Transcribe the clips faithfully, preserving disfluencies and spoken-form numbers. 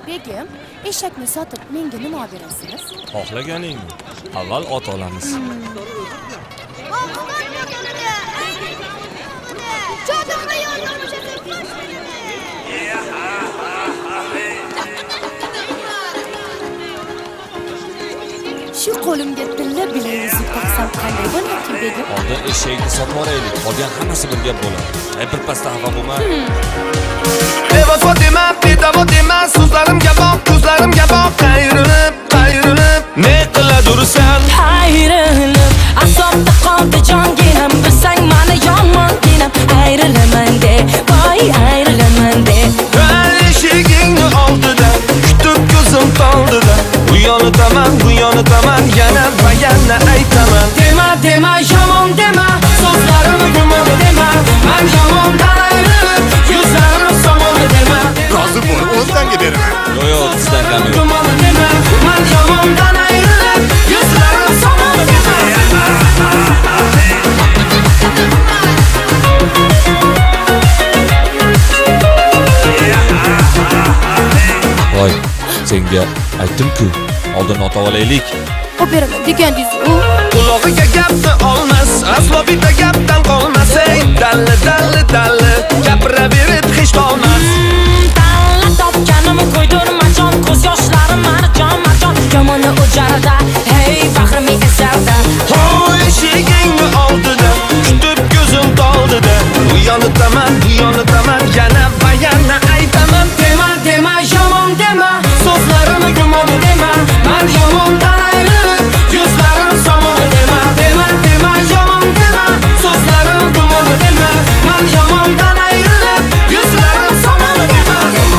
Begim, eshakni sotib menga nima berasiz? Xohlaganingni. Avval ot olamiz. Shu qo'limga tilla bileziz taqsam qanday bo'larkin Begim? Oldin eshakni sotib olaylik. Qolgan hammasi bir gap bo'ladi. Ey bir pasda xafa bo'lma. Devotva dema, bedavo dema, so'zlarimga boq, ko'zlarimga boq, qayrilib, qayrilib, ne qiladursan? Ayrilib, asabda qoldi jonginam, bilsang mani yomonginam, ayrilaman de, voy ayrilaman de. Eshigingni oldida, kutib ko'zim toldida, bu yonitaman, bu yonitaman, yana va yana aytaman. Dema, dema, yomon dema, so'zlarimni gumon dema, men yomondan ayrilib, yuzlarimni somon dema. Rozi bo'l, o'zdan beraman. Yo'q, yo'q, sizdan kam yo'q. Gumon dema, men yomondan ayrilib, yuzlarimni somon dema. Voy, senga aytdim-ku, oldin ot olaylik. Oberaman degandingiz-ku. Qulog'iga gapni olmas, aslo bitta gapdan qolmas. Ey dalli dalli dalli, gapiraverib hech qolmas. Tanlab topganim qo'ydirma jon, ko'z yoshlarim marjon marjon, yomoni o'jarda, hey faxrimi esarda. Hoy eshigingni oldida, kutib ko'zim toldida, bu yonitaman, bu yonitaman, yana va yana aytaman. Dema, dema, yomon dema, so'zlarimni gumon dema, men yomondan ayrilib, yuzlarim somon dema. Dema, dema, yomon dema, so'zlarimni gumon dema, men yomondan ayrilib, yuzlarim somon dema.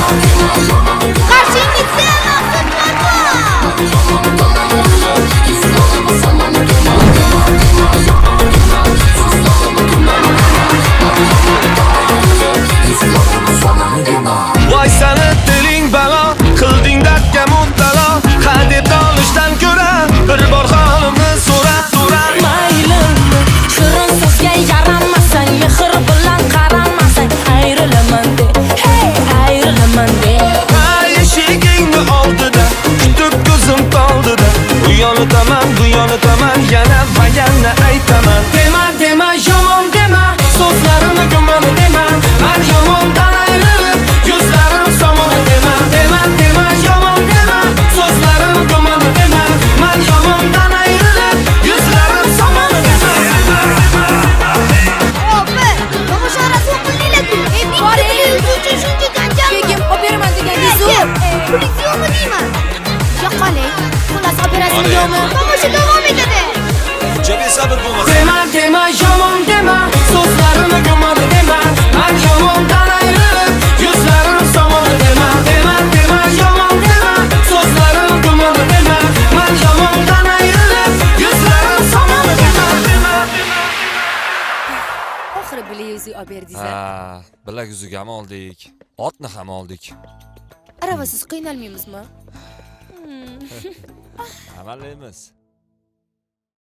Voy sani diling balo, qilding dardga mubtalo, hadeb olishdan ko'ra bir bor holimni so'ra, so'ra. Maylimni shirin so'zga yaramasang, mehr bilan qaramasang, ayrilaman de, hey ayrilaman de. Ay eshigingni oldida, kutib ko'zim toldida, bu yonitaman, bu yonitaman, yana va yana aytaman. Dema, dema, yomon dema, so'zlarimni gumon dema, men yomondan ayrilib, yuzlarim somon dema. Dema, dema, yomon dema, so'zlarimni gumon dema, men yomondan ayrilib, yuzlarim somon dema. Begim, oberaman degandingiz-ku. Pulingiz yo'qmi deyman? Yo'qolay. Xullas, operatsiya yo'qmi? Tomosha davom etadi. Uncha besabr bo'lmasa. Dema, dema, yomon dema, so'zlarimni gumon dema, men yomondan ayrilib, yuzlarim somon dema. Dema, dema, yomon dema, so'zlarimni gumon dema, men yomondan ayrilib, yuzlarim somon dema. Oxiri bileziz oberdingiz. Ha, bilak yuziga ham oldik. Otni ham oldik. Aravasiz qiynalmaymizmi? Amallaymiz.